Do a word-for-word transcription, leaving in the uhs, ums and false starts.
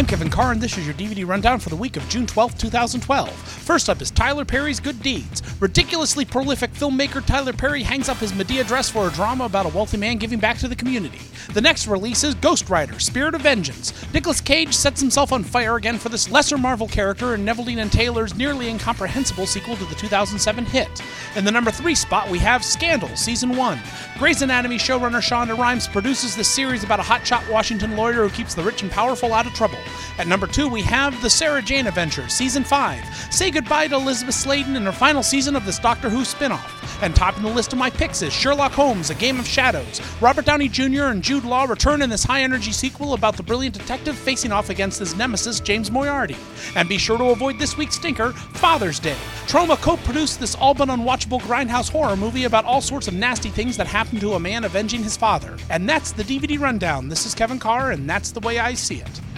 I'm Kevin Carr, and this is your D V D rundown for the week of June twelfth, twenty twelve. First up is Tyler Perry's Good Deeds. Ridiculously prolific filmmaker Tyler Perry hangs up his Medea dress for a drama about a wealthy man giving back to the community. The next release is Ghost Rider, Spirit of Vengeance. Nicolas Cage sets himself on fire again for this lesser Marvel character in Neveldine and Taylor's nearly incomprehensible sequel to the two thousand seven hit. In the number three spot, we have Scandal, Season one. Grey's Anatomy showrunner Shonda Rhimes produces this series about a hotshot Washington lawyer who keeps the rich and powerful out of trouble. At number two, we have The Sarah Jane Adventures, Season five. Say goodbye to Elizabeth Sladen in her final season of this Doctor Who spin-off. And topping the list of my picks is Sherlock Holmes, A Game of Shadows. Robert Downey Junior and Jude Law return in this high-energy sequel about the brilliant detective facing off against his nemesis, James Moriarty. And be sure to avoid this week's stinker, Father's Day. Troma co-produced this all-but unwatchable grindhouse horror movie about all sorts of nasty things that happen to a man avenging his father. And that's the D V D rundown. This is Kevin Carr, and that's the way I see it.